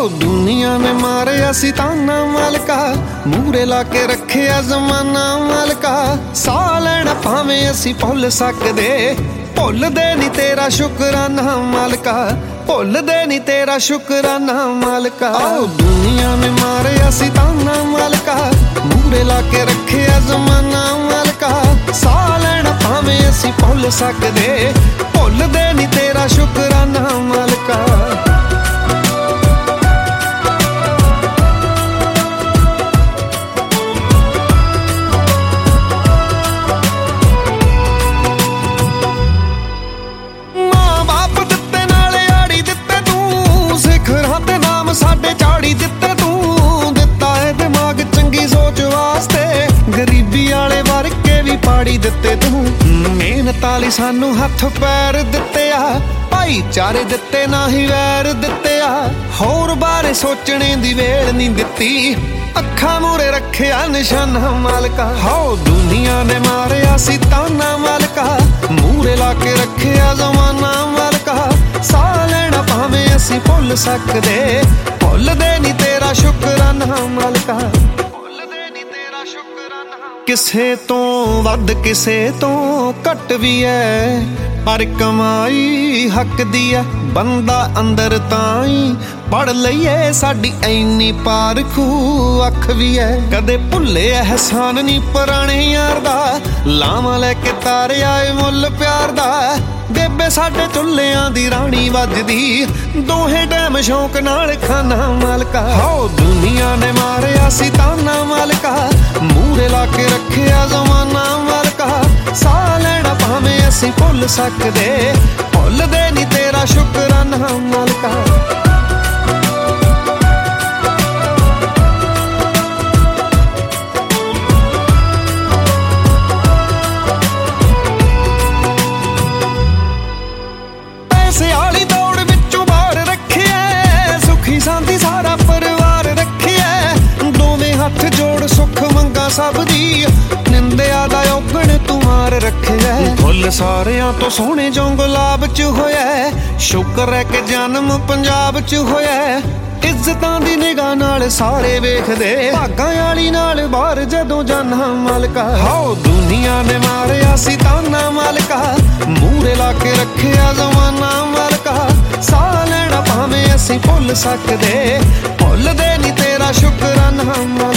ਦੁਨੀਆ ਨੇ ਮਾਰਿਆ ਸੀ ਤਾਨਾ ਮਾਲਕਾ, ਮੂਰੇ ਲਾ ਕੇ ਰੱਖਿਆ ਜ਼ਮਾਨਾ ਮਾਲਕਾ। ਸਾਹ ਲੈਣਾ ਭਾਵੇਂ ਅਸੀਂ ਭੁੱਲ ਸਕਦੇ, ਭੁੱਲਦੇ ਨੀ ਤੇਰਾ ਸ਼ੁਕਰਾਨਾ ਮਾਲਕਾ, ਭੁੱਲਦੇ ਨੀ ਤੇਰਾ ਸ਼ੁਕਰਾਨਾ ਮਾਲਕਾ। ਦੁਨੀਆ ਨੇ ਮਾਰਿਆ ਸੀ ਤਾਨਾ ਮਾਲਕਾ, ਮੂਰੇ ਲਾ ਕੇ ਰੱਖਿਆ ਜ਼ਮਾਨਾ ਮਾਲਕਾ। ਸਾਹ ਲੈਣਾ ਭਾਵੇਂ ਅਸੀਂ ਭੁੱਲ ਸਕਦੇ, ਭੁੱਲਦੇ ਨੀ ਤੇਰਾ ਸ਼ੁਕਰਾਨਾ ਮਾਲਕਾ। ਸਾਡੇ ਝਾੜੀ ਦਿੱਤੇ ਤੂੰ, ਦਿੱਤਾ ਏ ਦਿਮਾਗ ਚੰਗੀ ਸੋਚ ਵਾਸਤੇ, ਗਰੀਬੀ ਵਾਲੇ ਵਰਕੇ ਵੀ ਪਾੜੀ ਦਿੱਤੇ ਤੂੰ। ਮਿਹਨਤ ਵਾਲੀ ਸਾਨੂੰ ਹੱਥ ਪੈਰ ਦਿੱਤੇ ਆ, ਭਾਈਚਾਰੇ ਦਿੱਤੇ ਨਾ ਹੀ ਵੈਰ ਦਿੱਤੇ ਆ। ਹੋਰ ਬਾਰੇ ਸੋਚਣੇ ਦੀ ਵੇਲ ਨਹੀਂ ਦਿੱਤੀ, ਅੱਖਾਂ ਮੂਰੇ ਰੱਖਿਆ ਨਿਸ਼ਾਨਾ ਮਾਲਕਾ। ਦੁਨੀਆ ਨੇ ਮਾਰਿਆ ਸੀ ਤਾਨਾ ਮਾਲਕਾ, ਮੂਰੇ ਲਾ ਕੇ ਰੱਖਿਆ ਜ਼ਮਾਨਾ ਮਾਲਕਾ। ਸਾਹ ਲੈਣਾ ਭਾਵੇਂ ਅਸੀਂ ਭੁੱਲ ਸਕਦੇ, ਭੁੱਲਦੇ ਨੀ ਤੇਰਾ ਸ਼ੁਕਰਾਨਾ ਮਾਲਕਾ, ਭੁੱਲਦੇ ਨੀ ਤੇਰਾ ਸ਼ੁਕਰਾਨਾ। ਕਿਸੇ ਤੋਂ ਵੱਧ ਕਿਸੇ ਤੋਂ ਘੱਟ ਵੀ ਐ, ਪਰ ਕਮਾਈ ਹੱਕ ਦੀ ਐ। ਬੰਦਾ ਅੰਦਰ ਤਾਂ ਹੀ ਪੜ ਲਈਏ, ਸਾਡੀ ਐਨੀ ਪਾਰਖੂ ਅੱਖ ਵੀ ਐ। ਕਦੇ ਭੁੱਲੇ ਅਹਿਸਾਨ ਨੀ ਪੁਰਾਣੇ ਯਾਰ ਦਾ, ਲਾਵਾਂ ਲੈ ਕੇ ਤਾਰਿਆ ਏ ਮੁੱਲ ਪਿਆਰ ਦਾ। ਬੇਬੇ ਸਾਡੇ ਚੁੱਲ੍ਹਿਆਂ ਦੀ ਰਾਣੀ ਵੱਜਦੀ, ਦੋਹੇ ਟੈਮ ਸ਼ੌਂਕ ਨਾਲ ਖਾਨਾ ਮਾਲਕਾ। ਦੁਨੀਆ ਨੇ ਮਾਰਿਆ ਸੀ ਤਾਨਾ ਮਾਲਕਾ, ਮੂਰੇ ਲਾ ਕੇ ਰੱਖਿਆ ਜ਼ਮਾਨਾ ਮਾਲਕਾ। ਸਾਹ ਲੈਣਾ ਭਾਵੇਂ ਅਸੀਂ ਭੁੱਲ ਸਕਦੇ, ਭੁੱਲਦੇ ਨੀ ਤੇਰਾ ਸ਼ੁਕਰਾਨਾ ਮਾਲਕਾ। ਸਿਆਲੀ ਦੌੜ ਵਿੱਚੋਂ ਬਾਹਰ ਰੱਖਿਆ, ਸੁਖੀ ਸਾਂਦੀ ਸਾਰਾ ਪਰਿਵਾਰ ਰੱਖਿਆ। ਦੋਵੇਂ ਹੱਥ ਜੋੜ ਸੁੱਖ ਮੰਗਾ ਸਭ ਦੀ, ਨਿੰਦਿਆ ਦਾ ਔਗਣ ਤੂੰ ਮਾਰ ਰੱਖਿਆ। ਫੁੱਲ ਸਾਰਿਆਂ ਤੋਂ ਸੋਹਣੇ ਜੋ ਗੁਲਾਬ ਚ ਹੋਇਆ, ਸ਼ੁਕਰ ਹੈ ਕਿ ਜਨਮ ਪੰਜਾਬ ਚ ਹੋਇਆ। ਇੱਜ਼ਤਾਂ ਦੀ ਨਿਗਾਹ ਨਾਲ ਸਾਰੇ ਵੇਖਦੇ, ਭਾਗਾਂ ਵਾਲੀ ਨਾਲ ਬਾਹਰ ਜਦੋਂ ਜਾਨਾ ਮਾਲਕਾ। ਦੁਨੀਆ ਨੇ ਮਾਰਿਆ ਸੀ ਤਾਨਾ ਮਾਲਕਾ, ਮੂਰੇ ਲਾ ਕੇ ਰੱਖਿਆ ਜ਼ਮਾਨਾ ਮਾਲਕਾ। ਸਾਹ ਲੈਣਾ ਭਾਵੇਂ ਅਸੀਂ ਭੁੱਲ ਸਕਦੇ, ਭੁੱਲਦੇ ਨੀ ਤੇਰਾ ਸ਼ੁਕਰਾਨਾ ਮਾਲਕਾ।